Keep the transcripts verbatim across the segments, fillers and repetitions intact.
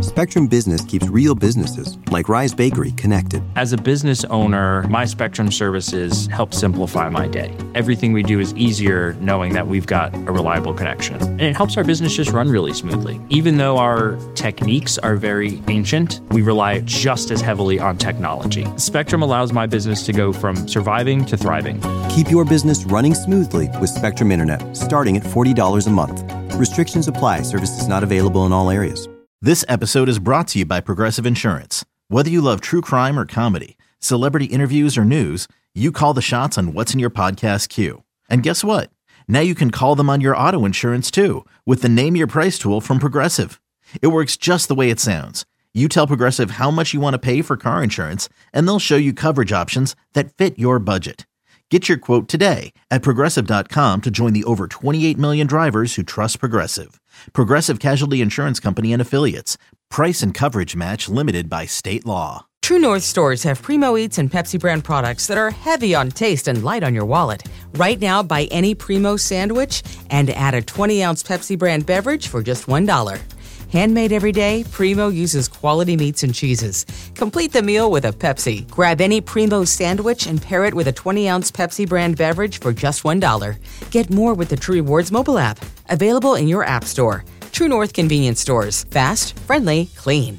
Spectrum Business keeps real businesses, like Rise Bakery, connected. As a business owner, my Spectrum services help simplify my day. Everything we do is easier knowing that we've got a reliable connection. And it helps our business just run really smoothly. Even though our techniques are very ancient, we rely just as heavily on technology. Spectrum allows my business to go from surviving to thriving. Keep your business running smoothly with Spectrum Internet, starting at forty dollars a month. Restrictions apply. Services not available in all areas. This episode is brought to you by Progressive Insurance. Whether you love true crime or comedy, celebrity interviews or news, you call the shots on what's in your podcast queue. And guess what? Now you can call them on your auto insurance too with the Name Your Price tool from Progressive. It works just the way it sounds. You tell Progressive how much you want to pay for car insurance, and they'll show you coverage options that fit your budget. Get your quote today at Progressive dot com to join the over twenty-eight million drivers who trust Progressive. Progressive Casualty Insurance Company and Affiliates. Price and coverage match limited by state law. True North stores have Primo Eats and Pepsi brand products that are heavy on taste and light on your wallet. Right now, buy any Primo sandwich and add a twenty-ounce Pepsi brand beverage for just one dollar. Handmade every day, Primo uses quality meats and cheeses. Complete the meal with a Pepsi. Grab any Primo sandwich and pair it with a twenty-ounce Pepsi brand beverage for just one dollar. Get more with the True Rewards mobile app. Available in your app store. True North convenience stores. Fast, friendly, clean.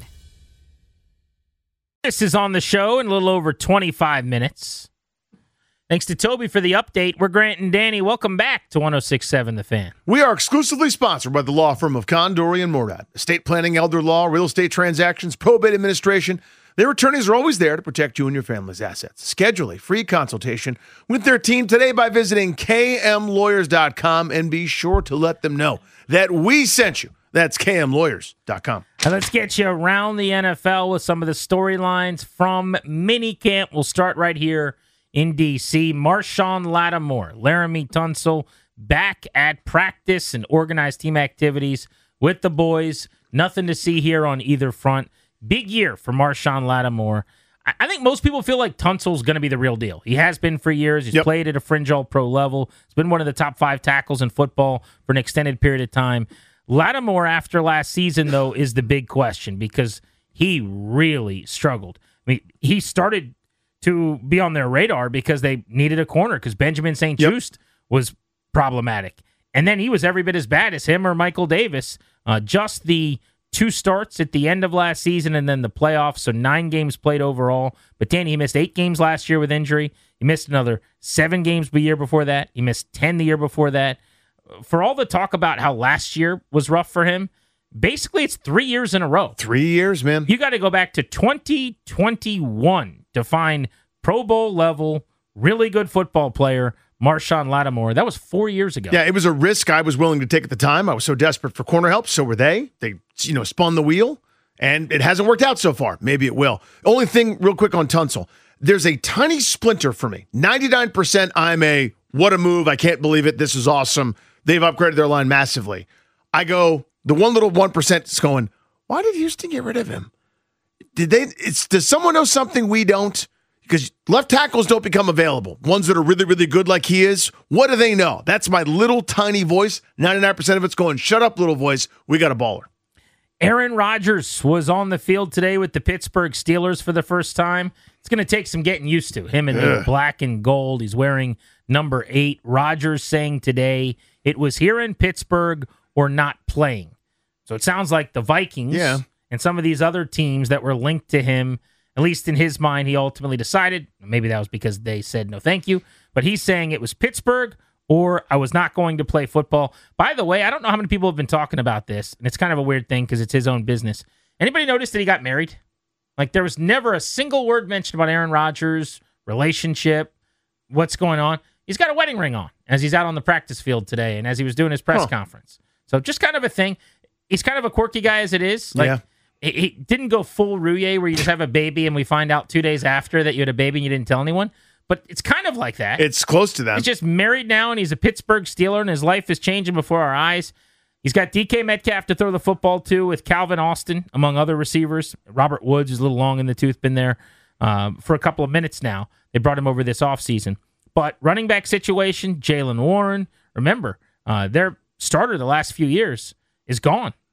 This is on the show in a little over twenty-five minutes. Thanks to Toby for the update. We're Grant and Danny. Welcome back to one oh six point seven The Fan. We are exclusively sponsored by the law firm of Condori and Morad. Estate planning, elder law, real estate transactions, probate administration. Their attorneys are always there to protect you and your family's assets. Schedule a free consultation with their team today by visiting K M lawyers dot com and be sure to let them know that we sent you. That's K M lawyers dot com. And let's get you around the N F L with some of the storylines from minicamp. We'll start right here in D C. Marshawn Lattimore, Laramie Tunsil back at practice and organized team activities with the boys. Nothing to see here on either front. Big year for Marshawn Lattimore. I think most people feel like Tunsil's going to be the real deal. He has been for years. He's yep. played at a fringe all-pro level. He's been one of the top five tackles in football for an extended period of time. Lattimore, after last season, though, is the big question because he really struggled. I mean, he started to be on their radar because they needed a corner because Benjamin Saint Just yep. was problematic. And then he was every bit as bad as him or Michael Davis. Uh, just the two starts at the end of last season and then the playoffs, so nine games played overall. But Danny, he missed eight games last year with injury. He missed another seven games the year before that. He missed ten the year before that. For all the talk about how last year was rough for him, basically it's three years in a row. Three years, man. You got to go back to twenty twenty-one to find Pro Bowl level, really good football player, Marshawn Lattimore. That was four years ago. Yeah, it was a risk I was willing to take at the time. I was so desperate for corner help. So were they. They, you know, spun the wheel, and it hasn't worked out so far. Maybe it will. Only thing real quick on Tunsil. There's a tiny splinter for me. ninety-nine percent I'm a, what a move. I can't believe it. This is awesome. They've upgraded their line massively. I go, the one little one percent is going, why did Houston get rid of him? Did they? It's does someone know something we don't? Because left tackles don't become available. Ones that are really, really good like he is. What do they know? That's my little tiny voice. ninety-nine percent of it's going, shut up, little voice. We got a baller. Aaron Rodgers was on the field today with the Pittsburgh Steelers for the first time. It's going to take some getting used to. Him in the black and gold. He's wearing number eight. Rodgers saying today it was here in Pittsburgh or not playing. So it sounds like the Vikings yeah. and some of these other teams that were linked to him, at least in his mind, he ultimately decided, maybe that was because they said no thank you, but he's saying it was Pittsburgh or I was not going to play football. By the way, I don't know how many people have been talking about this, and it's kind of a weird thing because it's his own business. Anybody notice that he got married? Like, there was never a single word mentioned about Aaron Rodgers' relationship, what's going on. He's got a wedding ring on as he's out on the practice field today and as he was doing his press huh. conference. So just kind of a thing. He's kind of a quirky guy as it is. Like, yeah. He, he didn't go full Rouye where you just have a baby and we find out two days after that you had a baby and you didn't tell anyone. But it's kind of like that. It's close to that. He's just married now and he's a Pittsburgh Steeler and his life is changing before our eyes. He's got D K Metcalf to throw the football to with Calvin Austin, among other receivers. Robert Woods is a little long in the tooth, been there um, for a couple of minutes now. They brought him over this offseason. But running back situation, Jaylen Warren, remember, uh, their starter the last few years is gone.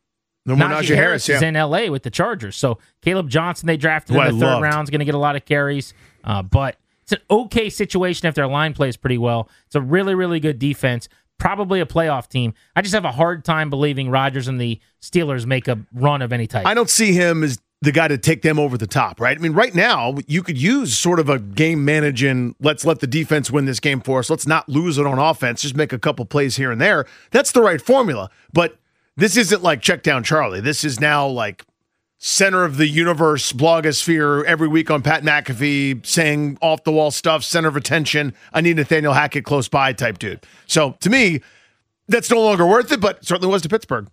No more Najee Najee Harris Harris, yeah. is in L A with the Chargers. So Caleb Johnson, they drafted Who in I the third loved. round, is going to get a lot of carries. Uh, but it's an okay situation if their line plays pretty well. It's a really, really good defense. Probably a playoff team. I just have a hard time believing Rodgers and the Steelers make a run of any type. I don't see him as the guy to take them over the top, right? I mean, right now, you could use sort of a game managing, let's let the defense win this game for us. Let's not lose it on offense. Just make a couple plays here and there. That's the right formula. But this isn't like check down Charlie. This is now like center of the universe blogosphere every week on Pat McAfee saying off the wall stuff, center of attention. I need Nathaniel Hackett close by type dude. So to me, that's no longer worth it, but certainly was to Pittsburgh.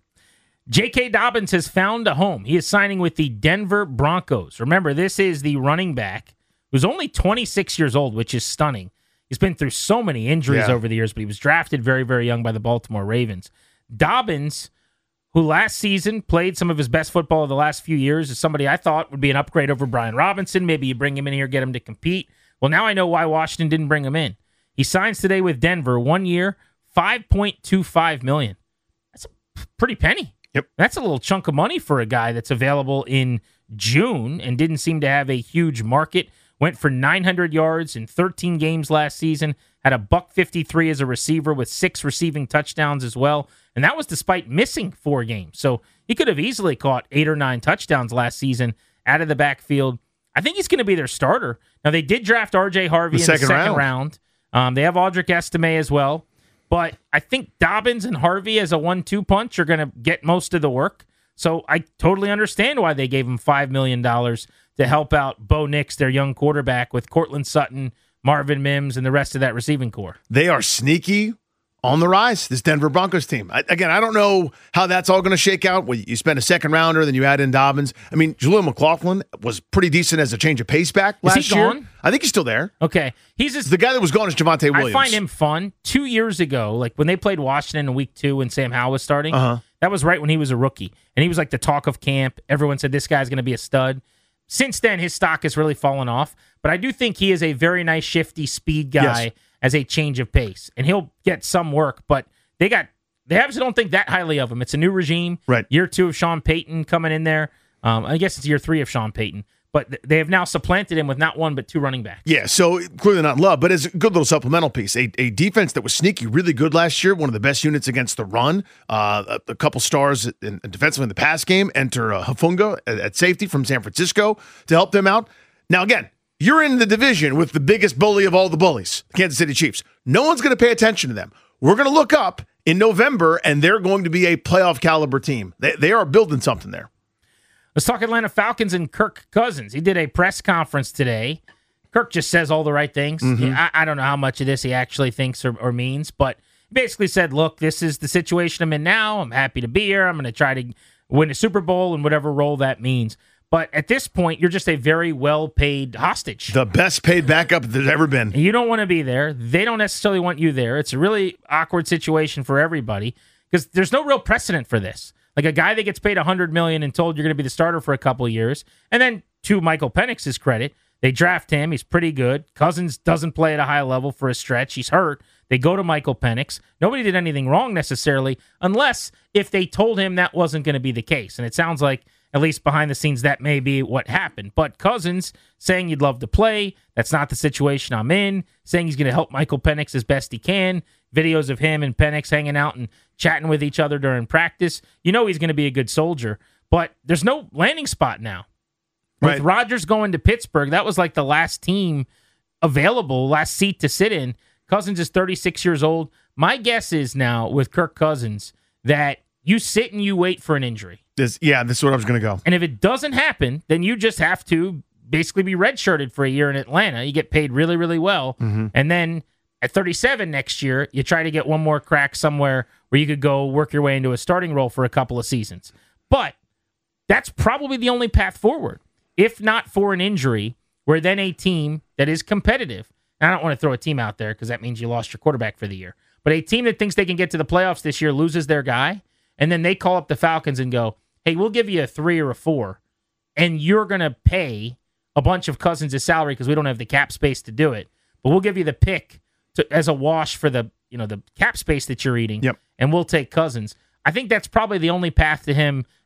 J K. Dobbins has found a home. He is signing with the Denver Broncos. Remember, this is the running back who's only twenty-six years old, which is stunning. He's been through so many injuries Yeah. over the years, but he was drafted very, very young by the Baltimore Ravens. Dobbins, who last season played some of his best football of the last few years, is somebody I thought would be an upgrade over Brian Robinson. Maybe you bring him in here, get him to compete. Well, now I know why Washington didn't bring him in. He signs today with Denver, one year, five point two five million dollars. That's a pretty penny. Yep. That's a little chunk of money for a guy that's available in June and didn't seem to have a huge market. Went for nine hundred yards in thirteen games last season. Had a buck fifty-three as a receiver with six receiving touchdowns as well. And that was despite missing four games. So he could have easily caught eight or nine touchdowns last season out of the backfield. I think he's going to be their starter. Now, they did draft R J Harvey The in second the second round. round. Um, they have Audric Estime as well. But I think Dobbins and Harvey as a one two punch are going to get most of the work. So I totally understand why they gave him five million dollars to help out Bo Nix, their young quarterback, with Cortland Sutton, Marvin Mims, and the rest of that receiving core. They are sneaky on the rise, this Denver Broncos team. I, again, I don't know how that's all going to shake out. Well, you spend a second rounder, then you add in Dobbins. I mean, Jaleel McLaughlin was pretty decent as a change of pace back Is last he year. gone? I think he's still there. Okay. He's just The guy that was gone is Javonte Williams. I find him fun. Two years ago, like when they played Washington in week two when Sam Howell was starting, Uh-huh. that was right when he was a rookie. And he was like the talk of camp. Everyone said this guy's going to be a stud. Since then, his stock has really fallen off. But I do think he is a very nice, shifty speed guy Yes. as a change of pace. And he'll get some work, but they got they obviously don't think that highly of him. It's a new regime. Right. Year two of Sean Payton coming in there. Um, I guess it's year three of Sean Payton. But th- they have now supplanted him with not one but two running backs. Yeah, so clearly not in love, but as a good little supplemental piece. A, a defense that was sneaky, really good last year, one of the best units against the run. Uh, a, a couple stars in, in defensively in the pass game. Enter uh, Hafunga at, at safety from San Francisco to help them out. Now, again, you're in the division with the biggest bully of all the bullies, the Kansas City Chiefs. No one's going to pay attention to them. We're going to look up in November, and they're going to be a playoff caliber team. They, they are building something there. Let's talk Atlanta Falcons and Kirk Cousins. He did a press conference today. Kirk just says all the right things. Mm-hmm. I, I don't know how much of this he actually thinks or, or means, but he basically said, look, this is the situation I'm in now. I'm happy to be here. I'm going to try to win a Super Bowl in whatever role that means. But at this point, you're just a very well-paid hostage. The best paid backup there's ever been. You don't want to be there. They don't necessarily want you there. It's a really awkward situation for everybody because there's no real precedent for this. Like a guy that gets paid one hundred million dollars and told you're going to be the starter for a couple of years. And then to Michael Penix's credit, they draft him. He's pretty good. Cousins doesn't play at a high level for a stretch. He's hurt. They go to Michael Penix. Nobody did anything wrong necessarily, unless if they told him that wasn't going to be the case. And it sounds like, at least behind the scenes, that may be what happened. But Cousins saying you'd love to play. That's not the situation I'm in. Saying he's going to help Michael Penix as best he can. Videos of him and Penix hanging out and chatting with each other during practice. You know he's going to be a good soldier. But there's no landing spot now. With Right. Rodgers going to Pittsburgh, that was like the last team available, last seat to sit in. Cousins is thirty-six years old. My guess is now with Kirk Cousins that you sit and you wait for an injury. This, yeah, this is where I was going to go. And if it doesn't happen, then you just have to basically be redshirted for a year in Atlanta. You get paid really, really well. Mm-hmm. And then at thirty-seven next year, you try to get one more crack somewhere where you could go work your way into a starting role for a couple of seasons. But that's probably the only path forward. If not for an injury, where then a team that is competitive, and I don't want to throw a team out there because that means you lost your quarterback for the year, but a team that thinks they can get to the playoffs this year loses their guy, and then they call up the Falcons and go, hey, we'll give you a three or a four, and you're going to pay a bunch of Cousins' salary because we don't have the cap space to do it, but we'll give you the pick to, as a wash for the you know the cap space that you're eating, Yep. and we'll take Cousins. I think that's probably the only path to him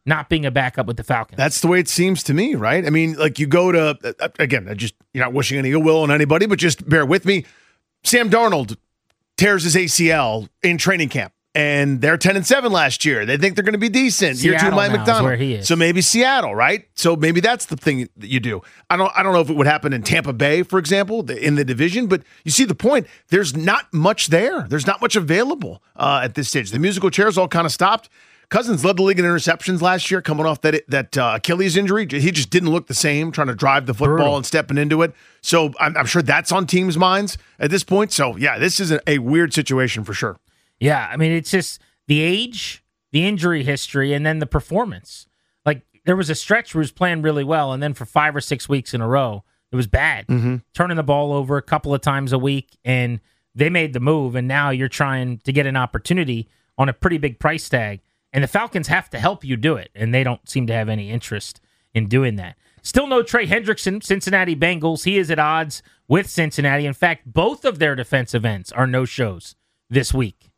not being a backup with the Falcons. That's the way it seems to me, right? I mean, like you go to, uh, again, I just, you're not wishing any ill will on anybody, but just bear with me. Sam Darnold tears his A C L in training camp, and they're ten and seven last year. They think they're going to be decent. Seattle Year two, Mike now McDonald. is where he is. So maybe Seattle, right? So maybe that's the thing that you do. I don't, I don't know if it would happen in Tampa Bay, for example, the, in the division, but you see the point. There's not much there. There's not much available uh, at this stage. The musical chairs all kind of stopped. Cousins led the league in interceptions last year, coming off that that uh, Achilles injury. He just didn't look the same, trying to drive the football Brutal. and stepping into it. So I'm, I'm sure that's on teams' minds at this point. So, yeah, this is a, a weird situation for sure. Yeah, I mean, it's just the age, the injury history, and then the performance. Like, there was a stretch where he was playing really well, and then for five or six weeks in a row, it was bad. Mm-hmm. Turning the ball over a couple of times a week, and they made the move, and now you're trying to get an opportunity on a pretty big price tag. And the Falcons have to help you do it, and they don't seem to have any interest in doing that. Still no Trey Hendrickson, Cincinnati Bengals. He is at odds with Cincinnati. In fact, both of their defensive ends are no-shows this week.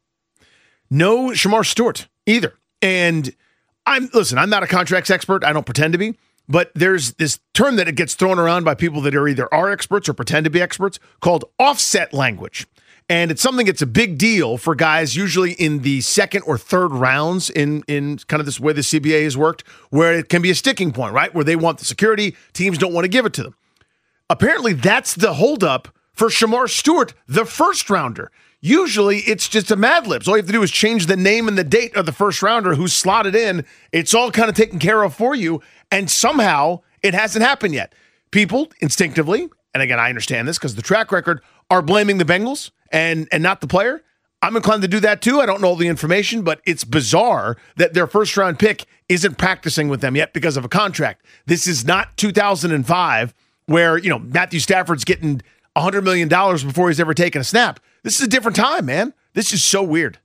No Shamar Stewart either. And I'm listen, I'm not a contracts expert. I don't pretend to be. But there's this term that it gets thrown around by people that are either are experts or pretend to be experts called offset language. And it's something that's a big deal for guys usually in the second or third rounds in, in kind of this way the C B A has worked, where it can be a sticking point, right? Where they want the security, teams don't want to give it to them. Apparently, that's the holdup for Shamar Stewart, the first rounder. Usually, it's just a Mad Libs. All you have to do is change the name and the date of the first rounder who's slotted in. It's all kind of taken care of for you. And somehow, it hasn't happened yet. People instinctively, and again, I understand this because the track record, are blaming the Bengals and, and not the player. I'm inclined to do that too. I don't know all the information, but it's bizarre that their first round pick isn't practicing with them yet because of a contract. This is not two thousand five where, you know, Matthew Stafford's getting one hundred million dollars before he's ever taken a snap. This is a different time, man. This is so weird.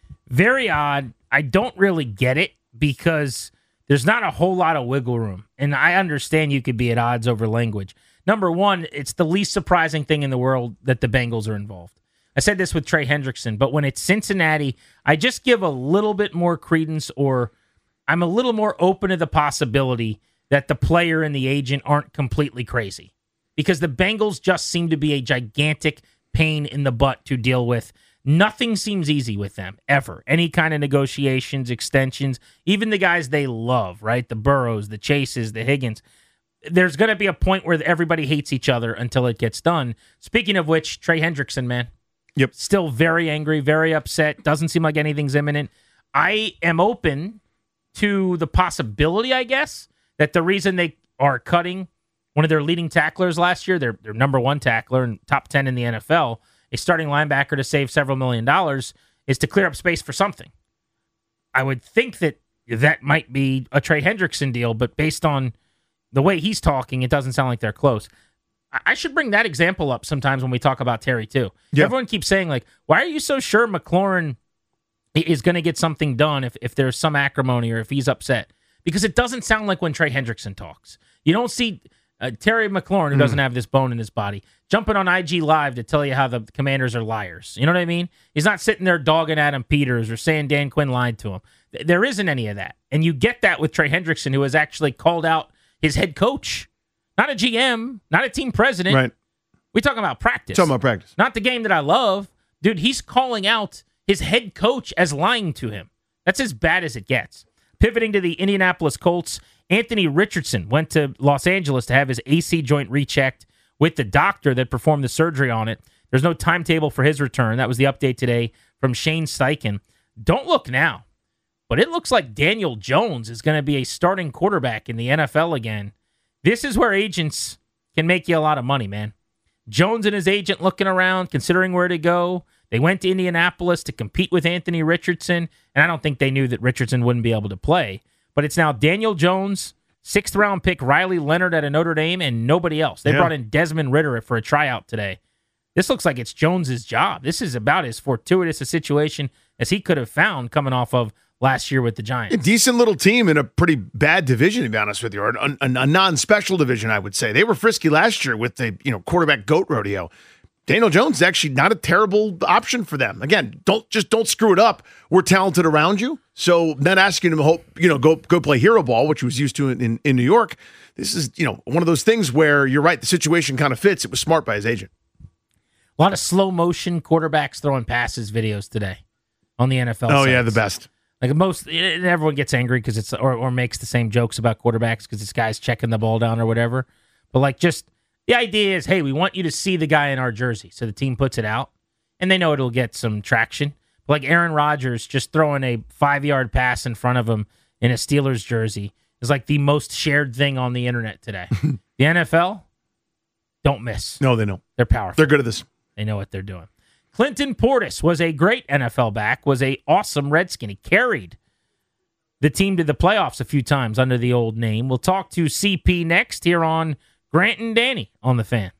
Very odd. I don't really get it because there's not a whole lot of wiggle room. And I understand you could be at odds over language. Number one, it's the least surprising thing in the world that the Bengals are involved. I said this with Trey Hendrickson, but when it's Cincinnati, I just give a little bit more credence, or I'm a little more open to the possibility that the player and the agent aren't completely crazy. Because the Bengals just seem to be a gigantic pain in the butt to deal with. Nothing seems easy with them, ever. Any kind of negotiations, extensions, even the guys they love, right? The Burrows, the Chases, the Higgins. There's going to be a point where everybody hates each other until it gets done. Speaking of which, Trey Hendrickson, man. Yep. Still very angry, very upset. Doesn't seem like anything's imminent. I am open to the possibility, I guess, that the reason they are cutting one of their leading tacklers last year, their, their number one tackler and top ten in the N F L, a starting linebacker to save several million dollars, is to clear up space for something. I would think that that might be a Trey Hendrickson deal, but based on the way he's talking, it doesn't sound like they're close. I should bring that example up sometimes when we talk about Terry, too. Yeah. Everyone keeps saying, like, why are you so sure McLaurin is going to get something done if, if there's some acrimony or if he's upset? Because it doesn't sound like when Trey Hendrickson talks. You don't see uh, Terry McLaurin, who mm. doesn't have this bone in his body, jumping on I G Live to tell you how the Commanders are liars. You know what I mean? He's not sitting there dogging Adam Peters or saying Dan Quinn lied to him. There isn't any of that. And you get that with Trey Hendrickson, who has actually called out his head coach. Not a G M, not a team president. Right. We're talking about practice. Talking about practice. Not the game that I love. Dude, he's calling out his head coach as lying to him. That's as bad as it gets. Pivoting to the Indianapolis Colts, Anthony Richardson went to Los Angeles to have his A C joint rechecked with the doctor that performed the surgery on it. There's no timetable for his return. That was the update today from Shane Steichen. Don't look now, but it looks like Daniel Jones is going to be a starting quarterback in the N F L again. This is where agents can make you a lot of money, man. Jones and his agent looking around, considering where to go. They went to Indianapolis to compete with Anthony Richardson, and I don't think they knew that Richardson wouldn't be able to play. But it's now Daniel Jones, sixth-round pick Riley Leonard out of Notre Dame, and nobody else. They yeah. brought in Desmond Ridder for a tryout today. This looks like it's Jones's job. This is about as fortuitous a situation as he could have found coming off of last year with the Giants. A decent little team in a pretty bad division, to be honest with you, or a, a, a non-special division, I would say. They were frisky last year with the you know quarterback goat rodeo. Daniel Jones is actually not a terrible option for them. Again, don't just don't screw it up. We're talented around you, so not asking him to hope, you know, go go play hero ball, which he was used to in, in, in New York. This is, you know, one of those things where you're right. The situation kind of fits. It was smart by his agent. A lot of slow motion quarterbacks throwing passes videos today on the N F L. Oh sites. yeah, the best. Like most, everyone gets angry because it's or, or makes the same jokes about quarterbacks because this guy's checking the ball down or whatever. But like, just the idea is, hey, we want you to see the guy in our jersey, so the team puts it out, and they know it'll get some traction. But like Aaron Rodgers just throwing a five yard pass in front of him in a Steelers jersey is like the most shared thing on the internet today. The N F L, don't miss. No, they know. They're powerful. They're good at this. They know what they're doing. Clinton Portis was a great N F L back, was a awesome Redskin. He carried the team to the playoffs a few times under the old name. We'll talk to C P next here on Grant and Danny on The Fan.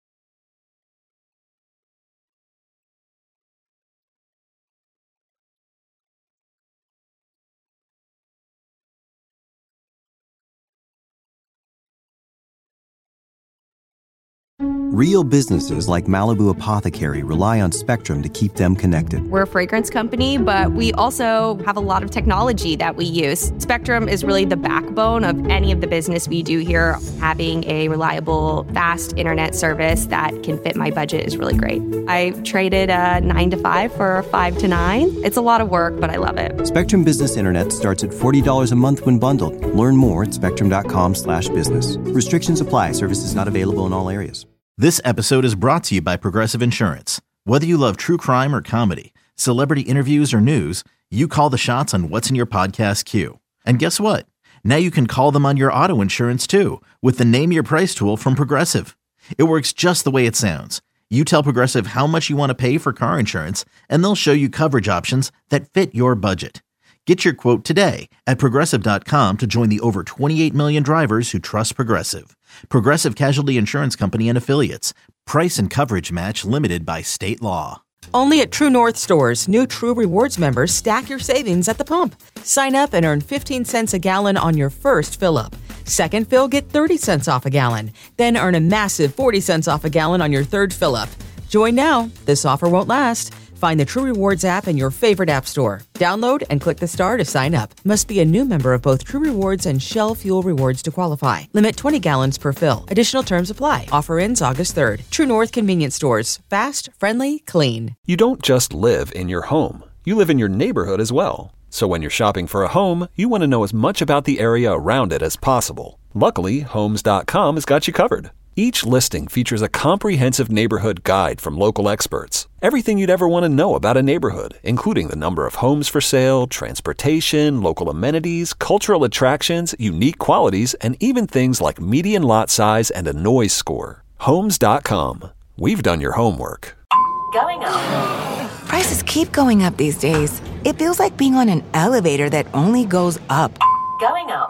Real businesses like Malibu Apothecary rely on Spectrum to keep them connected. We're a fragrance company, but we also have a lot of technology that we use. Spectrum is really the backbone of any of the business we do here. Having a reliable, fast internet service that can fit my budget is really great. I traded a nine to five for a five to nine. It's a lot of work, but I love it. Spectrum Business Internet starts at forty dollars a month when bundled. Learn more at spectrum.com slash business. Restrictions apply. Services not available in all areas. This episode is brought to you by Progressive Insurance. Whether you love true crime or comedy, celebrity interviews or news, you call the shots on what's in your podcast queue. And guess what? Now you can call them on your auto insurance too with the Name Your Price tool from Progressive. It works just the way it sounds. You tell Progressive how much you want to pay for car insurance, and they'll show you coverage options that fit your budget. Get your quote today at Progressive dot com to join the over twenty-eight million drivers who trust Progressive. Progressive Casualty Insurance Company and Affiliates. Price and coverage match limited by state law. Only at True North stores, new True Rewards members stack your savings at the pump. Sign up and earn fifteen cents a gallon on your first fill-up. Second fill, get thirty cents off a gallon. Then earn a massive forty cents off a gallon on your third fill-up. Join now. This offer won't last. Find the True Rewards app in your favorite app store. Download and click the star to sign up. Must be a new member of both True Rewards and Shell Fuel Rewards to qualify. Limit twenty gallons per fill. Additional terms apply. Offer ends August third. True North Convenience Stores. Fast, friendly, clean. You don't just live in your home. You live in your neighborhood as well. So when you're shopping for a home, you want to know as much about the area around it as possible. Luckily, Homes dot com has got you covered. Each listing features a comprehensive neighborhood guide from local experts. Everything you'd ever want to know about a neighborhood, including the number of homes for sale, transportation, local amenities, cultural attractions, unique qualities, and even things like median lot size and a noise score. Homes dot com. We've done your homework. Going up. Prices keep going up these days. It feels like being on an elevator that only goes up. Going up.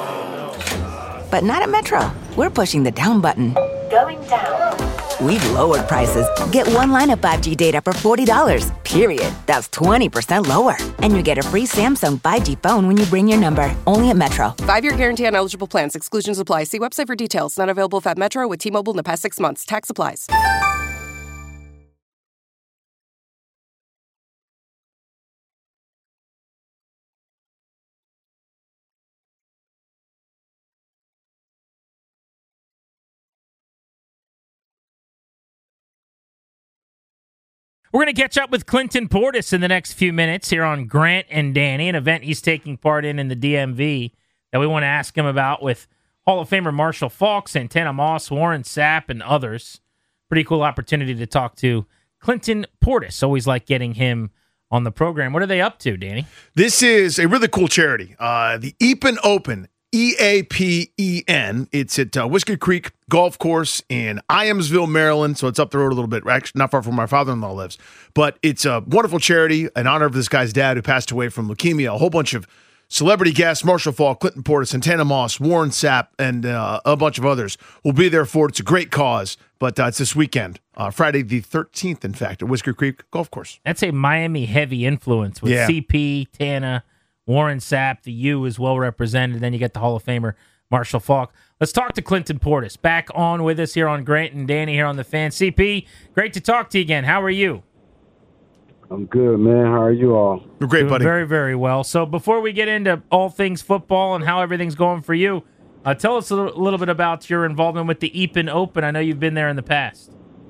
But not at Metro. We're pushing the down button. Going down. We've lowered prices. Get one line of five G data for forty dollars, period. That's twenty percent lower. And you get a free Samsung five G phone when you bring your number. Only at Metro. Five-year guarantee on eligible plans. Exclusions apply. See website for details. Not available at Metro with T-Mobile in the past six months. Tax applies. We're going to catch up with Clinton Portis in the next few minutes here on Grant and Danny, an event he's taking part in in the D M V that we want to ask him about with Hall of Famer Marshall Faulk, Santana Moss, Warren Sapp, and others. Pretty cool opportunity to talk to Clinton Portis. Always like getting him on the program. What are they up to, Danny? This is a really cool charity, uh, the Eapen Open. E A P E N. It's at uh, Whiskey Creek Golf Course in Iamsville, Maryland. So it's up the road a little bit, actually not far from where my father-in-law lives. But it's a wonderful charity in honor of this guy's dad who passed away from leukemia. A whole bunch of celebrity guests, Marshall Faulk, Clinton Portis, Santana Moss, Warren Sapp, and uh, a bunch of others will be there for it. It's a great cause, but uh, it's this weekend, uh, Friday the thirteenth, in fact, at Whiskey Creek Golf Course. That's a Miami-heavy influence with yeah. C P, Tana, Warren Sapp. The U is well represented. Then you get the Hall of Famer Marshall Faulk. Let's talk to Clinton Portis. Back on with us here on Grant and Danny here on the Fan. C P, great to talk to you again. How are you? I'm good, man. How are you all? We're great, Doing buddy. Very, very well. So before we get into all things football and how everything's going for you, uh, tell us a little, little bit about your involvement with the Eapen Open. I know you've been there in the past.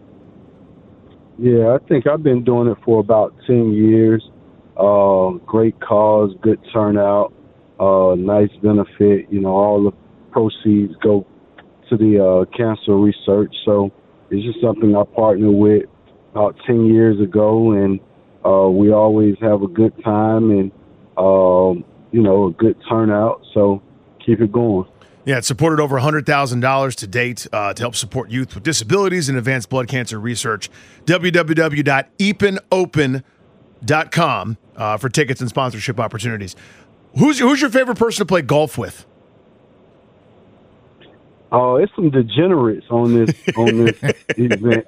Yeah, I think I've been doing it for about ten years. Uh, great cause, good turnout, uh, nice benefit. You know, all the proceeds go to the uh, cancer research. So it's just something I partnered with about ten years ago, and uh, we always have a good time and, um, you know, a good turnout. So keep it going. Yeah, it's supported over one hundred thousand dollars to date uh, to help support youth with disabilities and advanced blood cancer research. w w w dot eapen open dot com uh, for tickets and sponsorship opportunities. Who's, who's your favorite person to play golf with? Oh, uh, it's some degenerates on this on this event.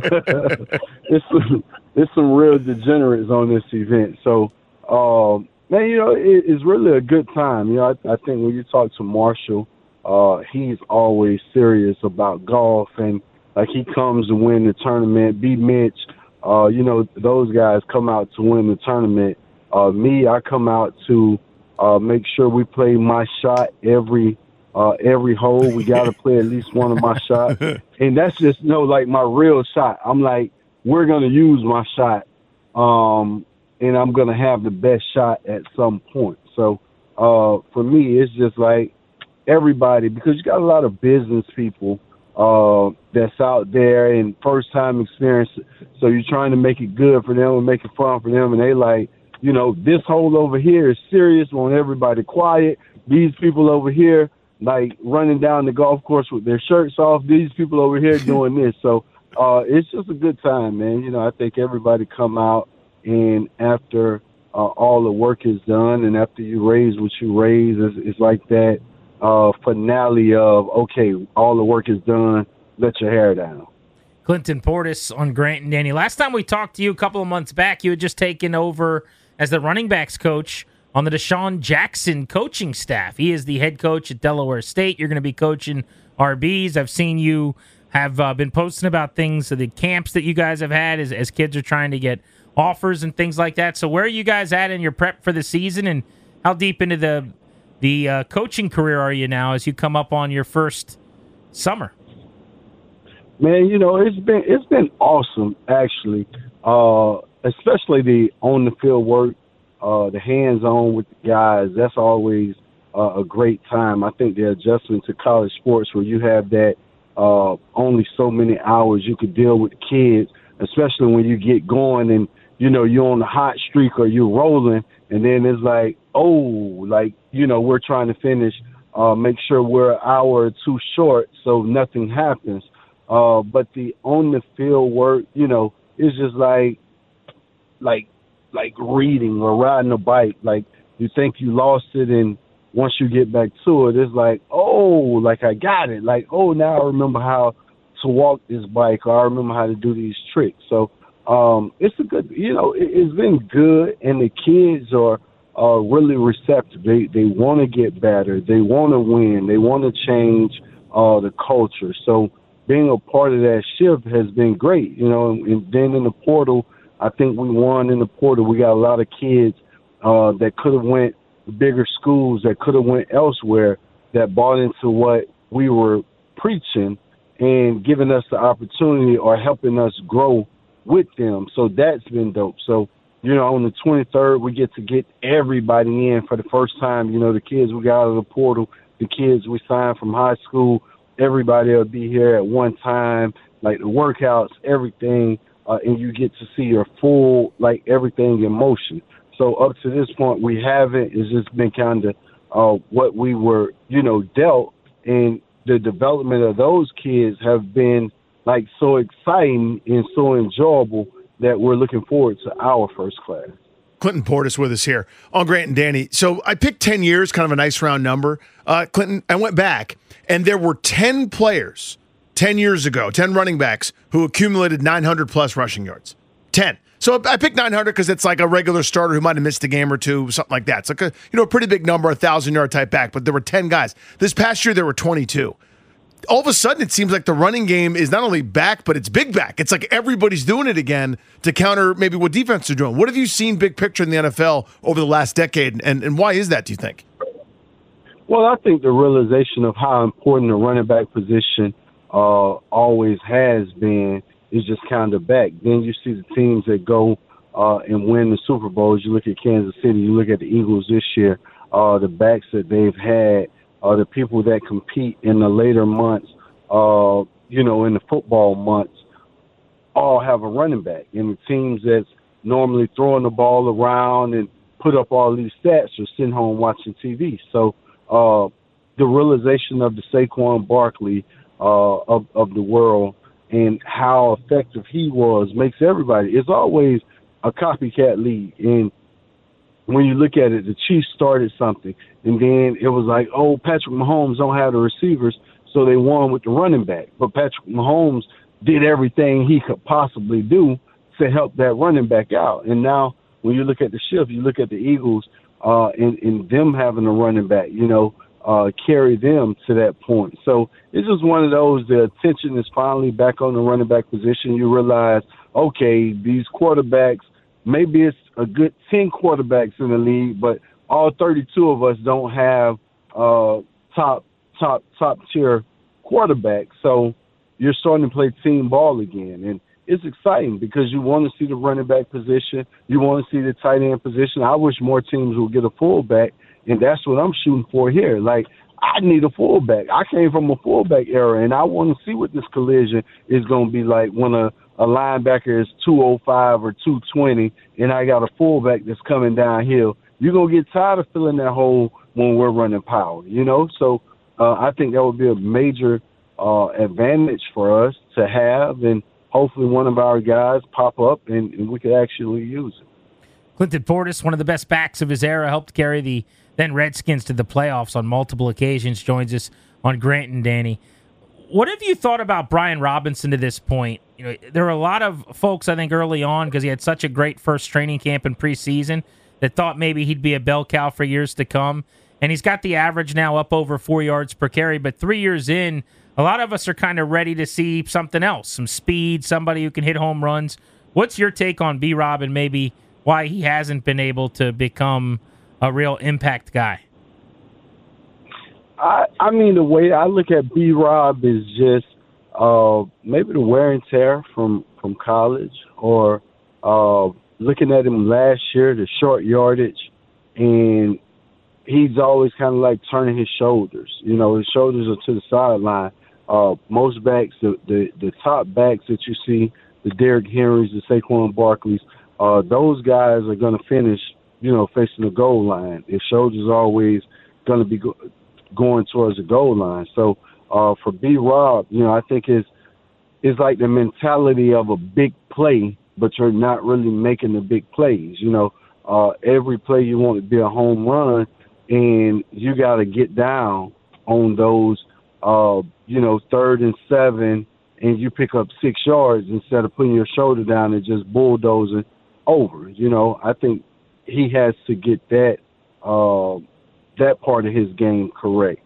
it's some, it's some real degenerates on this event. So, um, man, you know, it, it's really a good time. You know, I, I think when you talk to Marshall, uh, he's always serious about golf, and like he comes to win the tournament. B. Mitch, uh, you know, those guys come out to win the tournament. Uh, me, I come out to uh, make sure we play my shot every. Uh, every hole, we got to play at least one of my shots. And that's just, you know, like my real shot. I'm like, we're going to use my shot, um, and I'm going to have the best shot at some point. So uh, for me, it's just like everybody, because you got a lot of business people uh, that's out there and first-time experience. So you're trying to make it good for them and make it fun for them. And they like, you know, this hole over here is serious, want everybody quiet. These people over here, like running down the golf course with their shirts off. These people over here doing this. So uh, it's just a good time, man. You know, I think everybody come out, and after uh, all the work is done and after you raise what you raise, it's, it's like that uh, finale of, okay, all the work is done, let your hair down. Clinton Portis on Grant and Danny. Last time we talked to you a couple of months back, you had just taken over as the running backs coach on the Deshaun Jackson coaching staff. He is the head coach at Delaware State. You're going to be coaching R Bs. I've seen you have uh, been posting about things, so the camps that you guys have had as, as kids are trying to get offers and things like that. So where are you guys at in your prep for the season, and how deep into the the uh, coaching career are you now as you come up on your first summer? Man, you know, it's been it's been awesome, actually, uh, especially the on-the-field work. Uh, the hands-on with the guys, that's always uh, a great time. I think the adjustment to college sports where you have that uh, only so many hours you could deal with the kids, especially when you get going and, you know, you're on the hot streak or you're rolling, and then it's like, oh, like, you know, we're trying to finish, uh, make sure we're an hour or two short so nothing happens. Uh, but the on-the-field work, you know, it's just like, like, like reading or riding a bike. Like, you think you lost it, and once you get back to it, it's like, oh, like I got it. Like, oh, now I remember how to walk this bike, or I remember how to do these tricks. So um, it's a good, you know, it, it's been good, and the kids are uh, really receptive. They they want to get better. They want to win. They want to change uh, the culture. So being a part of that shift has been great, you know, and, and then in the portal, I think we won in the portal. We got a lot of kids uh, that could have went bigger schools, that could have went elsewhere, that bought into what we were preaching and giving us the opportunity or helping us grow with them. So that's been dope. So, you know, on the twenty-third, we get to get everybody in for the first time. You know, the kids we got out of the portal, the kids we signed from high school, everybody will be here at one time, like the workouts, everything. Uh, and you get to see your full, like, everything in motion. So up to this point, we haven't. It's just been kind of uh, what we were, you know, dealt. And the development of those kids have been, like, so exciting and so enjoyable that we're looking forward to our first class. Clinton Portis with us here on Grant and Danny. So I picked ten years, kind of a nice round number. Uh, Clinton, I went back, and there were ten players ten years ago, ten running backs who accumulated nine hundred plus rushing yards. ten. So I picked nine hundred because it's like a regular starter who might have missed a game or two, something like that. It's like a you know a pretty big number, a thousand-yard type back, but there were ten guys. This past year, there were twenty-two. All of a sudden, it seems like the running game is not only back, but it's big back. It's like everybody's doing it again to counter maybe what defense are doing. What have you seen big picture in the N F L over the last decade, and, and why is that, do you think? Well, I think the realization of how important the running back position uh, always has been is just kind of back. Then you see the teams that go uh, and win the Super Bowls. You look at Kansas City, you look at the Eagles this year, uh, the backs that they've had, uh, the people that compete in the later months, uh, you know, in the football months, all have a running back. And the teams that's normally throwing the ball around and put up all these stats are sitting home watching T V. So uh, the realization of the Saquon Barkley uh, of, of the world and how effective he was makes everybody. It's always a copycat league. And when you look at it, the Chiefs started something, and then it was like, oh, Patrick Mahomes don't have the receivers, so they won with the running back. But Patrick Mahomes did everything he could possibly do to help that running back out. And now when you look at the shift, you look at the Eagles uh, and, and them having a running back, you know, Uh, carry them to that point. So it's just one of those, the attention is finally back on the running back position. You realize, okay, these quarterbacks, maybe it's a good ten quarterbacks in the league, but all thirty-two of us don't have uh, top, top, top tier quarterbacks. So you're starting to play team ball again. And it's exciting because you want to see the running back position. You want to see the tight end position. I wish more teams would get a fullback. And that's what I'm shooting for here. Like, I need a fullback. I came from a fullback era, and I want to see what this collision is going to be like when a, a linebacker is two oh five or two twenty, and I got a fullback that's coming downhill. You're going to get tired of filling that hole when we're running power, you know? So uh, I think that would be a major uh, advantage for us to have, and hopefully one of our guys pop up and, and we could actually use it. Clinton Portis, one of the best backs of his era, helped carry the then Redskins to the playoffs on multiple occasions, joins us on Grant and Danny. What have you thought about Brian Robinson to this point? You know, there were a lot of folks, I think, early on, because he had such a great first training camp in preseason, that thought maybe he'd be a bell cow for years to come. And he's got the average now up over four yards per carry, but three years in, a lot of us are kind of ready to see something else, some speed, somebody who can hit home runs. What's your take on B-Rob and maybe why he hasn't been able to become a real impact guy? I, I mean, the way I look at B-Rob is just uh, maybe the wear and tear from, from college, or uh, looking at him last year, the short yardage, and he's always kind of like turning his shoulders. You know, his shoulders are to the sideline. Uh, most backs, the, the, the top backs that you see, the Derrick Henrys, the Saquon Barkleys, uh, those guys are going to finish, you know, facing the goal line. His shoulders are always going to be go- going towards the goal line. So uh, for B-Rob, you know, I think it's, it's like the mentality of a big play, but you're not really making the big plays. You know, uh, every play you want to be a home run, and you got to get down on those, uh, you know, third and seven, and you pick up six yards instead of putting your shoulder down and just bulldozing over. You know, I think he has to get that uh, that part of his game correct.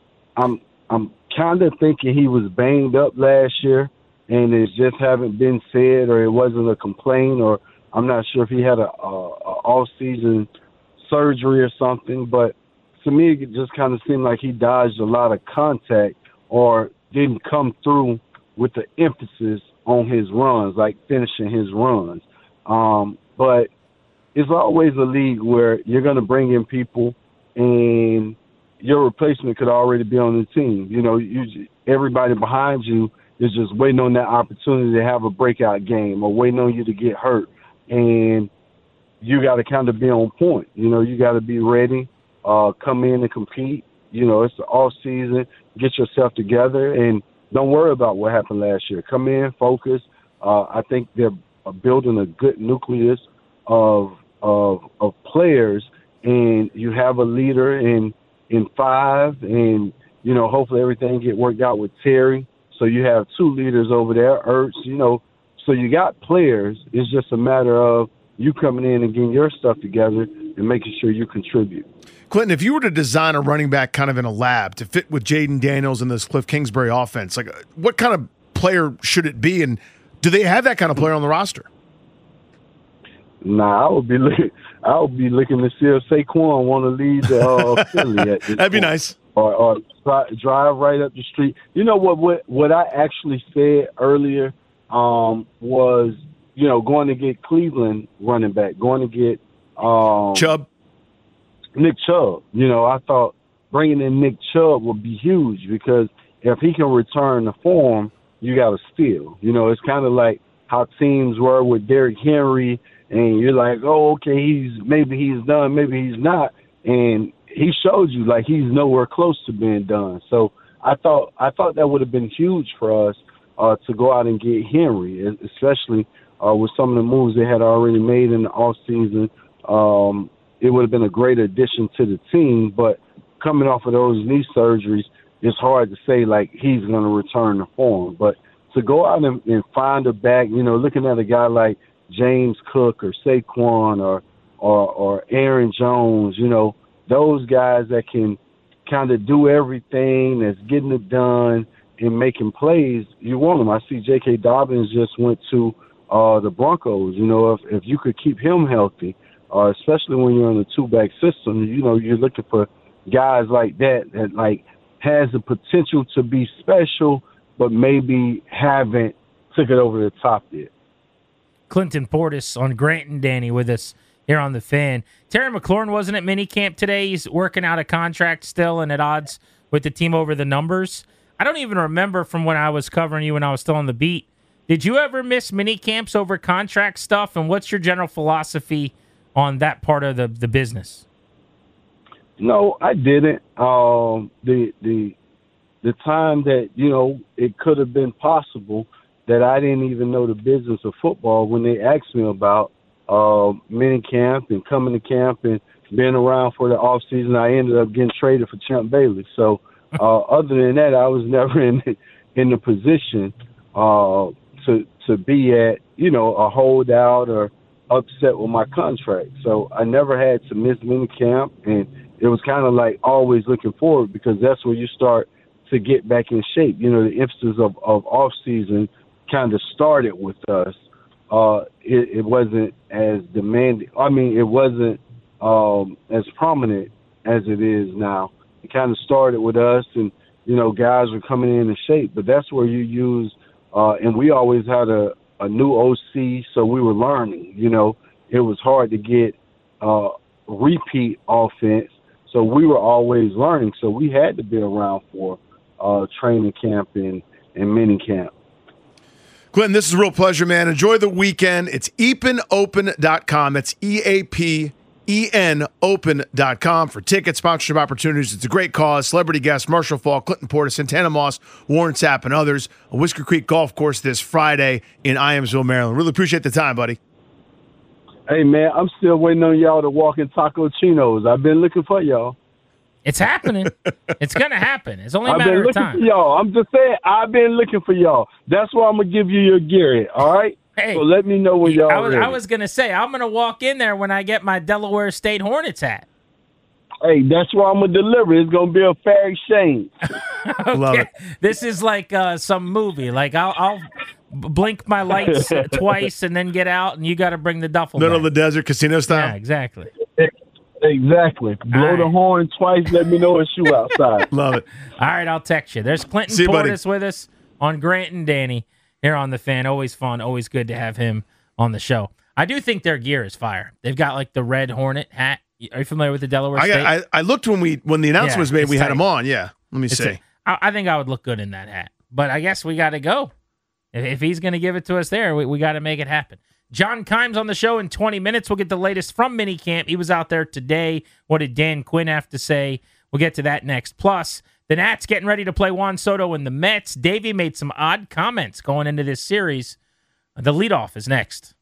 I'm I'm kind of thinking he was banged up last year, and it just haven't been said, or it wasn't a complaint, or I'm not sure if he had a, a, a off-season surgery or something. But to me, it just kind of seemed like he dodged a lot of contact or didn't come through with the emphasis on his runs, like finishing his runs. Um, but it's always a league where you're going to bring in people and your replacement could already be on the team. You know, you, everybody behind you is just waiting on that opportunity to have a breakout game or waiting on you to get hurt. And you got to kind of be on point. You know, you got to be ready, uh, come in and compete. You know, it's the off season. Get yourself together and don't worry about what happened last year. Come in, focus. Uh, I think they're building a good nucleus of of of players, and you have a leader in in five, and you know hopefully everything get worked out with Terry. So you have two leaders over there. Ertz, you know, So you got players. It's just a matter of you coming in and getting your stuff together and making sure you contribute. Clinton, if you were to design a running back kind of in a lab to fit with Jaden Daniels and this Cliff Kingsbury offense, like what kind of player should it be, and do they have that kind of player on the roster? Nah, I would be looking. I would be looking to see if Saquon want to lead the uh, Philly at this That'd be point. nice. Or, or dri- drive right up the street. You know what? What what I actually said earlier um, was, you know, going to get Cleveland running back, going to get um, Chubb, Nick Chubb. You know, I thought bringing in Nick Chubb would be huge because if he can return the form, you got to steal. You know, it's kind of like how teams were with Derrick Henry. And you're like, oh, okay, he's maybe he's done, maybe he's not, and he showed you like he's nowhere close to being done. So I thought I thought that would have been huge for us uh, to go out and get Henry, especially uh, with some of the moves they had already made in the off season. Um, it would have been a great addition to the team, but coming off of those knee surgeries, it's hard to say like he's going to return to form. But to go out and, and find a back, you know, looking at a guy like James Cook or Saquon or, or or Aaron Jones, you know, those guys that can kind of do everything, that's getting it done and making plays, you want them. I see J K. Dobbins just went to uh, the Broncos. You know, if, if you could keep him healthy, uh, especially when you're in a two-back system, you know, you're looking for guys like that that, like, has the potential to be special but maybe haven't took it over the top yet. Clinton Portis on Grant and Danny with us here on The Fan. Terry McLaurin wasn't at minicamp today. He's working out a contract still and at odds with the team over the numbers. I don't even remember from when I was covering you when I was still on the beat. Did you ever miss minicamps over contract stuff, and what's your general philosophy on that part of the, the business? No, I didn't. Um, the the the time that, you know, it could have been possible that I didn't even know the business of football when they asked me about uh, mini camp and coming to camp and being around for the off season. I ended up getting traded for Champ Bailey. So uh, other than that, I was never in in the position uh, to to be at, you know, a holdout or upset with my contract. So I never had to miss mini camp, and it was kind of like always looking forward because that's where you start to get back in shape. You know, the emphasis of, of off season kind of started with us. Uh, it, it wasn't as demanding. I mean, it wasn't um, as prominent as it is now. It kind of started with us, and, you know, guys were coming in in shape. But that's where you use, uh, and we always had a, a new O C, so we were learning. You know, it was hard to get uh, repeat offense, so we were always learning. So we had to be around for uh, training camp and, and mini camp. Clinton, this is a real pleasure, man. Enjoy the weekend. It's eapen open dot com. That's E A P E N open dot com for tickets, sponsorship opportunities. It's a great cause. Celebrity guests, Marshall Faulk, Clinton Portis, Santana Moss, Warren Sapp, and others. A Whisker Creek Golf Course this Friday in Iamsville, Maryland. Really appreciate the time, buddy. Hey, man, I'm still waiting on y'all to walk in Taco Chinos. I've been looking for y'all. It's happening. It's going to happen. It's only a I've matter been of looking time. for y'all. I'm just saying, I've been looking for y'all. That's why I'm going to give you your gear, all right? Hey, so let me know when y'all I was, ready. I was going to say, I'm going to walk in there when I get my Delaware State Hornets hat. Hey, that's why I'm going to deliver. It's going to be a fair exchange. Okay. Love it. This is like uh, some movie. Like, I'll, I'll blink my lights twice and then get out, and you got to bring the duffel Middle bag. of the desert, casino style. Yeah, exactly. Exactly. Blow All the right. horn twice. Let me know it's you outside. Love it. All right, I'll text you. There's Clinton See you, buddy. Portis with us on Grant and Danny here on The Fan. Always fun, always good to have him on the show. I do think their gear is fire. They've got like the red Hornet hat. Are you familiar with the Delaware I, State? got, I I looked when we when the announcement Yeah, was made. it's We had tight. him on. Yeah. Let me It's see. a- I I think I would look good in that hat. But I guess we got to go. If, if he's going to give it to us there, we, we got to make it happen. John Kimes on the show in twenty minutes. We'll get the latest from minicamp. He was out there today. What did Dan Quinn have to say? We'll get to that next. Plus, the Nats getting ready to play Juan Soto and the Mets. Davey made some odd comments going into this series. The leadoff is next.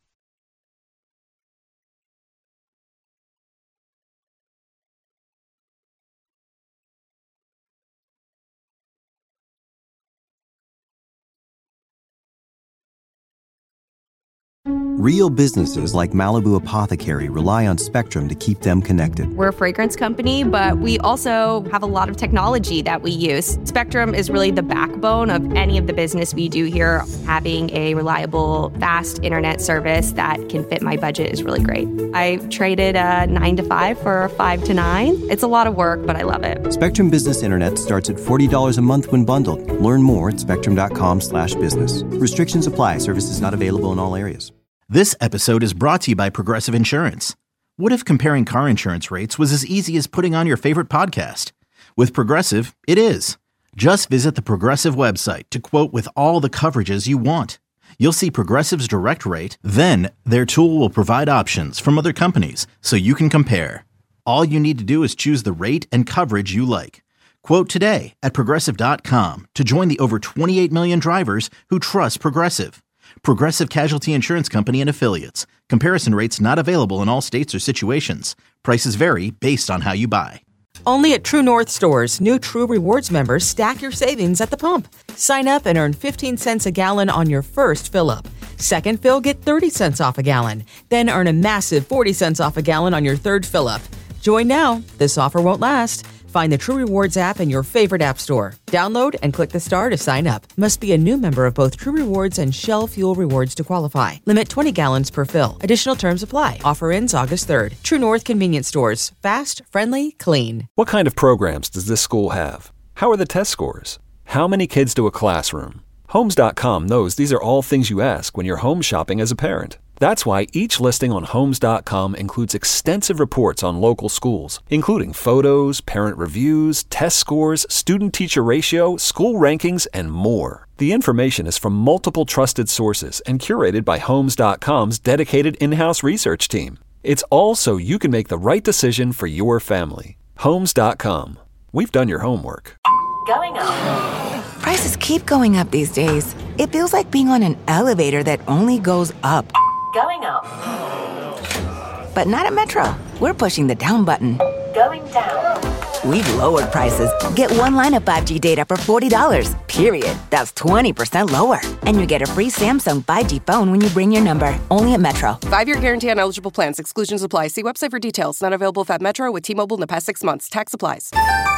Real businesses like Malibu Apothecary rely on Spectrum to keep them connected. We're a fragrance company, but we also have a lot of technology that we use. Spectrum is really the backbone of any of the business we do here. Having a reliable, fast internet service that can fit my budget is really great. I traded a nine to five for a five to nine. It's a lot of work, but I love it. Spectrum Business Internet starts at forty dollars a month when bundled. Learn more at spectrum.com slash business. Restrictions apply. Services not available in all areas. This episode is brought to you by Progressive Insurance. What if comparing car insurance rates was as easy as putting on your favorite podcast? With Progressive, it is. Just visit the Progressive website to quote with all the coverages you want. You'll see Progressive's direct rate, then their tool will provide options from other companies so you can compare. All you need to do is choose the rate and coverage you like. Quote today at progressive dot com to join the over twenty-eight million drivers who trust Progressive. Progressive Casualty Insurance Company and Affiliates. Comparison rates not available in all states or situations. Prices vary based on how you buy. Only at True North stores, new True Rewards members stack your savings at the pump. Sign up and earn fifteen cents a gallon on your first fill-up. Second fill, get thirty cents off a gallon. Then earn a massive forty cents off a gallon on your third fill-up. Join now. This offer won't last. Find the True Rewards app in your favorite app store. Download and click the star to sign up. Must be a new member of both True Rewards and Shell Fuel Rewards to qualify. Limit twenty gallons per fill. Additional terms apply. Offer ends August third. True North Convenience Stores. Fast, friendly, clean. What kind of programs does this school have? How are the test scores? How many kids do a classroom? Homes dot com knows these are all things you ask when you're home shopping as a parent. That's why each listing on Homes dot com includes extensive reports on local schools, including photos, parent reviews, test scores, student-teacher ratio, school rankings, and more. The information is from multiple trusted sources and curated by Homes dot com's dedicated in-house research team. It's all so you can make the right decision for your family. Homes dot com. We've done your homework. Going up. Prices keep going up these days. It feels like being on an elevator that only goes up. Going up. But not at Metro. We're pushing the down button. Going down. We've lowered prices. Get one line of five G data for forty dollars, period. That's twenty percent lower. And you get a free Samsung five G phone when you bring your number. Only at Metro. Five-year guarantee on eligible plans. Exclusions apply. See website for details. Not available if at Metro with T-Mobile in the past six months. Tax applies.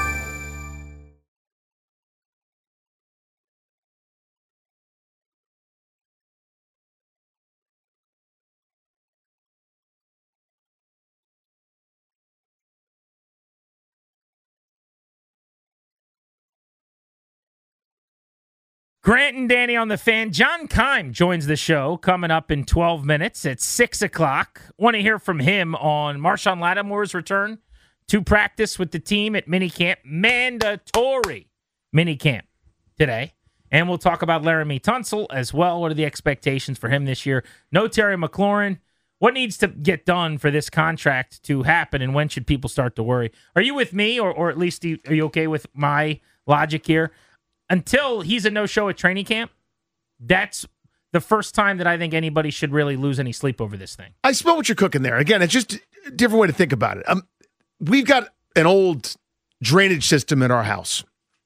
Grant and Danny on the Fan. John Keim joins the show coming up in twelve minutes at six o'clock. Want to hear from him on Marshawn Lattimore's return to practice with the team at minicamp. Mandatory minicamp today. And we'll talk about Laramie Tunsil as well. What are the expectations for him this year? No Terry McLaurin. What needs to get done for this contract to happen, and when should people start to worry? Are you with me, or, or at least are you okay with my logic here? Until he's a no-show at training camp, that's the first time that I think anybody should really lose any sleep over this thing. I smell what you're cooking there. Again, it's just a different way to think about it. Um, we've got an old drainage system in our house.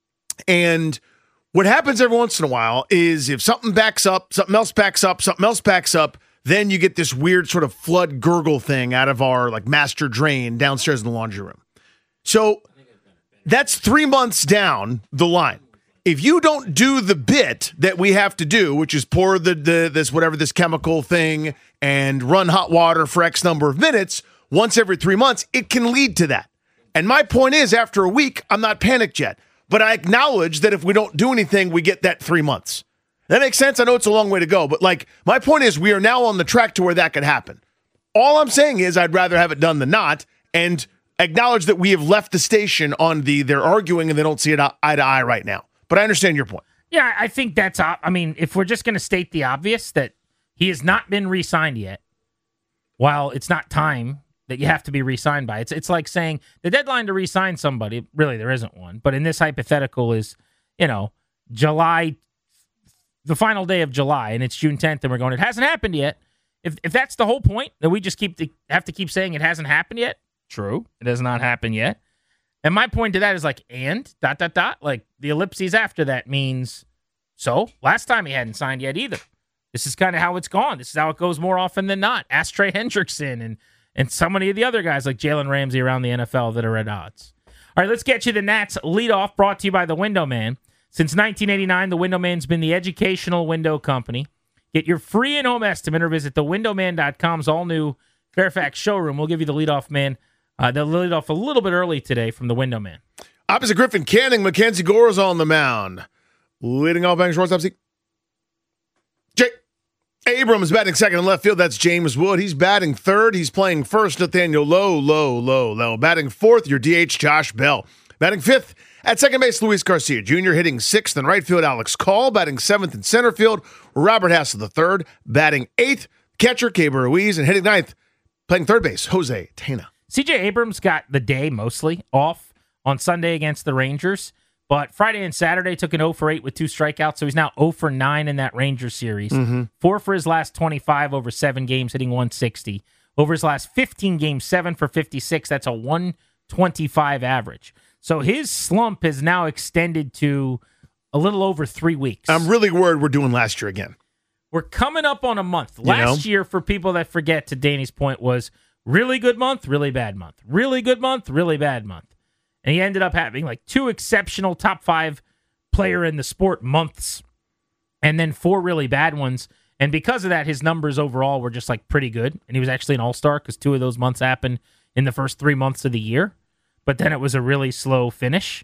And what happens every once in a while is if something backs up, something else backs up, something else backs up, then you get this weird sort of flood gurgle thing out of our like master drain downstairs in the laundry room. So that's three months down the line. If you don't do the bit that we have to do, which is pour the, the this whatever this chemical thing and run hot water for X number of minutes once every three months, it can lead to that. And my point is, after a week, I'm not panicked yet. But I acknowledge that if we don't do anything, we get that three months. That makes sense? I know it's a long way to go. But like my point is, we are now on the track to where that could happen. All I'm saying is I'd rather have it done than not. And acknowledge that we have left the station on the they're arguing and they don't see it eye to eye right now. But I understand your point. Yeah, I think that's, I mean, if we're just going to state the obvious that he has not been re-signed yet, while it's not time that you have to be re-signed by, it's it's like saying the deadline to re-sign somebody, really there isn't one, but in this hypothetical is, you know, July, the final day of July, and it's June tenth, and we're going, it hasn't happened yet. If if that's the whole point, that we just keep to, have to keep saying it hasn't happened yet, true, it has not happened yet. And my point to that is like, and, dot, dot, dot, like the ellipses after that means, so, last time he hadn't signed yet either. This is kind of how it's gone. This is how it goes more often than not. Ask Trey Hendrickson and, and so many of the other guys like Jalen Ramsey around the N F L that are at odds. All right, let's get you the Nats leadoff, brought to you by the Window Man. Since nineteen eighty-nine, the Window Man's been the educational window company. Get your free in-home estimate or visit the window man dot com's all-new Fairfax showroom. We'll give you the leadoff man. Uh, they'll lead off a little bit early today from the Window Man. Opposite Griffin Canning, Mackenzie Gore is on the mound. Leading off Bank shortstop seat. Jake Abrams batting second in left field. That's James Wood. He's batting third. He's playing first. Nathaniel Lowe, low, low, low. Batting fourth, your D H, Josh Bell. Batting fifth, at second base, Luis Garcia Junior Hitting sixth in right field, Alex Call. Batting seventh in center field, Robert Hassel the third. Batting eighth, catcher, Keibert Ruiz. And hitting ninth, playing third base, Jose Tena. C J Abrams got the day mostly off on Sunday against the Rangers, but Friday and Saturday took an oh for eight with two strikeouts, so he's now oh for nine in that Rangers series. Mm-hmm. Four for his last twenty-five over seven games, hitting one sixty. Over his last fifteen games, seven for fifty-six. That's a one twenty-five average. So his slump has now extended to a little over three weeks. I'm really worried we're doing last year again. We're coming up on a month. Last you know? year, for people that forget, to Danny's point, was really good month, really bad month. Really good month, really bad month. And he ended up having like two exceptional top five player in the sport months and then four really bad ones. And because of that, his numbers overall were just like pretty good. And he was actually an all-star because two of those months happened in the first three months of the year. But then it was a really slow finish.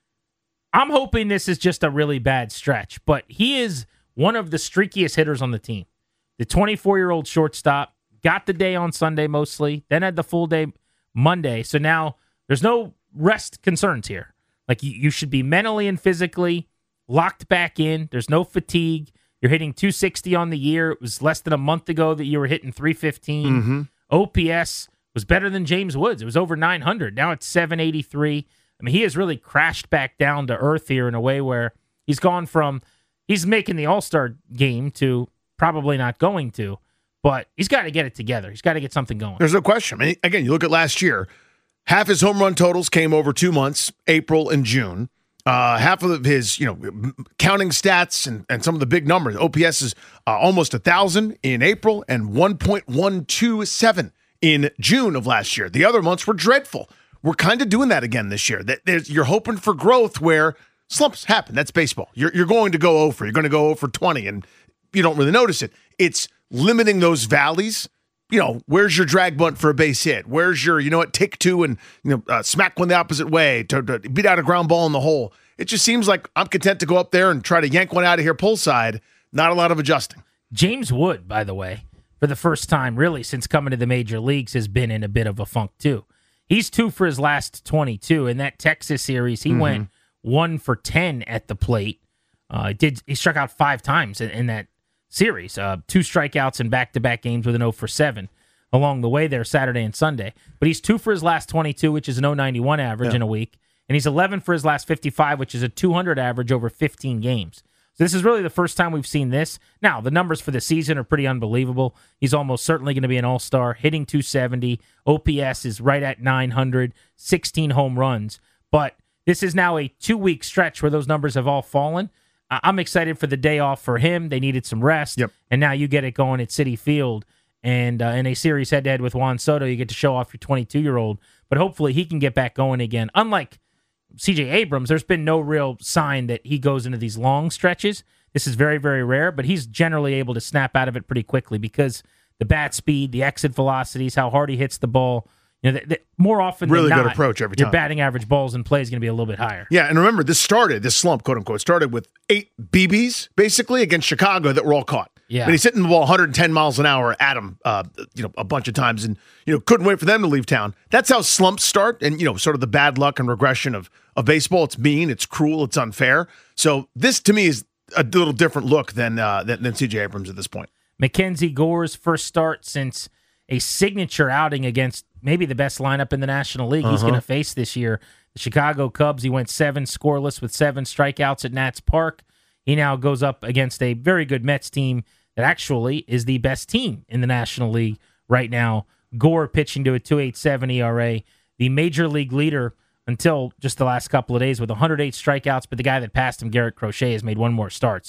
I'm hoping this is just a really bad stretch, but he is one of the streakiest hitters on the team. The twenty-four-year-old shortstop got the day on Sunday mostly, then had the full day Monday. So now there's no rest concerns here. Like you, you should be mentally and physically locked back in. There's no fatigue. You're hitting two sixty on the year. It was less than a month ago that you were hitting three fifteen. Mm-hmm. O P S was better than James Woods. It was over nine hundred. Now it's seven eighty-three. I mean, he has really crashed back down to earth here in a way where he's gone from he's making the All-Star game to probably not going to, but he's got to get it together. He's got to get something going. There's no question. I mean, again, you look at last year, half his home run totals came over two months, April and June. Uh, half of his, you know, counting stats and, and some of the big numbers. O P S is uh, almost one thousand in April and one point one two seven in June of last year. The other months were dreadful. We're kind of doing that again this year. That there's, you're hoping for growth where slumps happen. That's baseball. You're you're going to go over. You're going to go over twenty, and you don't really notice it. It's limiting those valleys. You know, where's your drag bunt for a base hit? Where's your, you know what, take two and, you know, uh, smack one the opposite way to, to beat out a ground ball in the hole. It just seems like I'm content to go up there and try to yank one out of here pull side. Not a lot of adjusting. James Wood, by the way, for the first time really since coming to the major leagues, has been in a bit of a funk too. He's two for his last twenty-two. In that Texas series, he mm-hmm. went one for ten at the plate. Uh, did he struck out five times in, in that series? Uh, two strikeouts in back-to-back games with an oh for seven along the way there Saturday and Sunday. But he's two for his last twenty-two, which is an oh ninety-one average yeah. in a week. And he's eleven for his last fifty-five, which is a two hundred average over fifteen games. So this is really the first time we've seen this. Now, the numbers for the season are pretty unbelievable. He's almost certainly going to be an all-star, hitting two seventy. O P S is right at nine hundred, sixteen home runs. But this is now a two-week stretch where those numbers have all fallen. I'm excited for the day off for him. They needed some rest. Yep. And now you get it going at Citi Field. And uh, in a series head-to-head with Juan Soto, you get to show off your twenty-two-year-old. But hopefully he can get back going again. Unlike C J Abrams, there's been no real sign that he goes into these long stretches. This is very, very rare, but he's generally able to snap out of it pretty quickly because the bat speed, the exit velocities, how hard he hits the ball, you know, th- th- more often really than not, good approach every time. Your batting average balls in play is going to be a little bit higher. Yeah, and remember, this started, this slump, quote unquote, started with eight B Bs, basically, against Chicago that were all caught. Yeah. And he's hitting the ball one hundred ten miles an hour at him, uh, you know, a bunch of times, and you know, couldn't wait for them to leave town. That's how slumps start, and you know, sort of the bad luck and regression of of baseball. It's mean, it's cruel, it's unfair. So this, to me, is a little different look than uh, than, than C J Abrams at this point. Mackenzie Gore's first start since a signature outing against maybe the best lineup in the National League uh-huh. he's going to face this year. The Chicago Cubs. He went seven scoreless with seven strikeouts at Nats Park. He now goes up against a very good Mets team that actually is the best team in the National League right now. Gore pitching to a two point eight seven E R A, the major league leader until just the last couple of days with one hundred eight strikeouts, but the guy that passed him, Garrett Crochet, has made one more start. So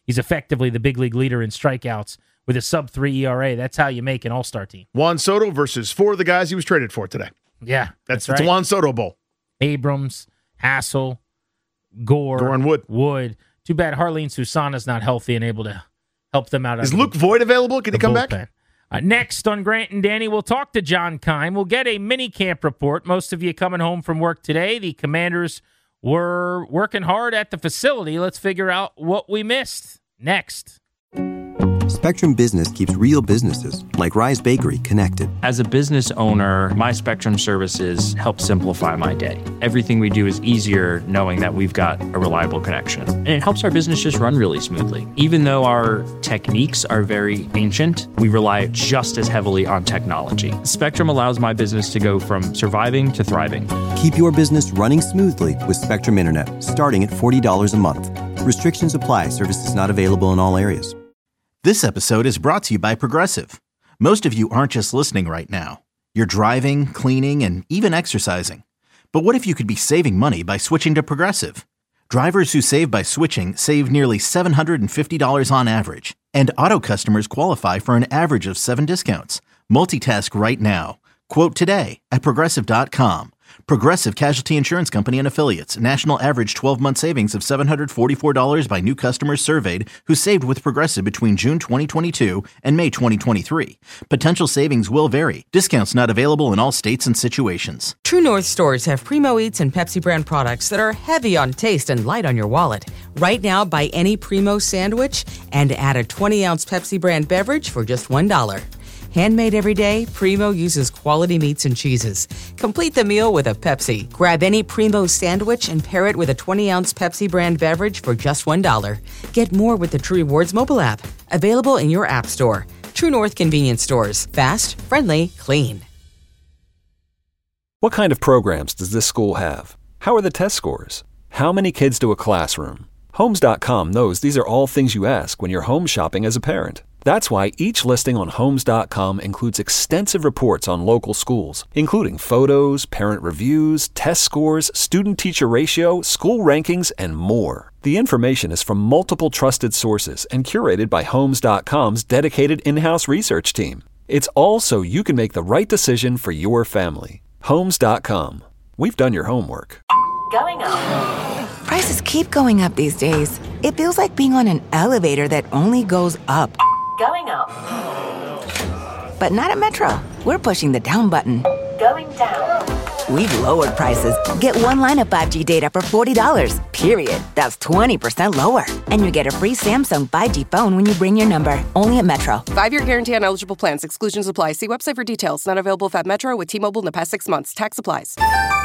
He's effectively the big league leader in strikeouts with a sub three E R A. That's how you make an all-star team. Juan Soto versus four of the guys he was traded for today. Yeah, that's, that's right. It's a Juan Soto Bowl. Abrams, Hassel, Gore, Gore and Wood. Wood. Too bad Harleen Susana's not healthy and able to help them out. Is Luke Voigt available? Can he come bullpen. back? Uh, next on Grant and Danny, we'll talk to John Keim. We'll get a mini camp report. Most of you coming home from work today. The Commanders were working hard at the facility. Let's figure out what we missed. Next. Spectrum Business keeps real businesses, like Rise Bakery, connected. As a business owner, my Spectrum services help simplify my day. Everything we do is easier knowing that we've got a reliable connection. And it helps our business just run really smoothly. Even though our techniques are very ancient, we rely just as heavily on technology. Spectrum allows my business to go from surviving to thriving. Keep your business running smoothly with Spectrum Internet, starting at forty dollars a month. Restrictions apply. Services not available in all areas. This episode is brought to you by Progressive. Most of you aren't just listening right now. You're driving, cleaning, and even exercising. But what if you could be saving money by switching to Progressive? Drivers who save by switching save nearly seven hundred fifty dollars on average. And auto customers qualify for an average of seven discounts. Multitask right now. Quote today at Progressive dot com. Progressive Casualty Insurance Company and Affiliates. National average twelve-month savings of seven hundred forty-four dollars by new customers surveyed who saved with Progressive between June twenty twenty-two and May twenty twenty-three. Potential savings will vary. Discounts not available in all states and situations. True North stores have Primo Eats and Pepsi brand products that are heavy on taste and light on your wallet. Right now, buy any Primo sandwich and add a twenty-ounce Pepsi brand beverage for just one dollar. Handmade every day, Primo uses quality meats and cheeses. Complete the meal with a Pepsi. Grab any Primo sandwich and pair it with a twenty-ounce Pepsi brand beverage for just one dollar. Get more with the True Rewards mobile app. Available in your app store. True North convenience stores. Fast, friendly, clean. What kind of programs does this school have? How are the test scores? How many kids to a classroom? Homes dot com knows these are all things you ask when you're home shopping as a parent. That's why each listing on Homes dot com includes extensive reports on local schools, including photos, parent reviews, test scores, student-teacher ratio, school rankings, and more. The information is from multiple trusted sources and curated by Homes dot com's dedicated in-house research team. It's all so you can make the right decision for your family. Homes dot com. We've done your homework. Going up. Prices keep going up these days. It feels like being on an elevator that only goes up. Going up. But not at Metro. We're pushing the down button. Going down. We've lowered prices. Get one line of five G data for forty dollars. Period. That's twenty percent lower. And you get a free Samsung five G phone when you bring your number. Only at Metro. Five-year guarantee on eligible plans. Exclusions apply. See website for details. Not available if at Metro with T-Mobile in the past six months. Tax applies.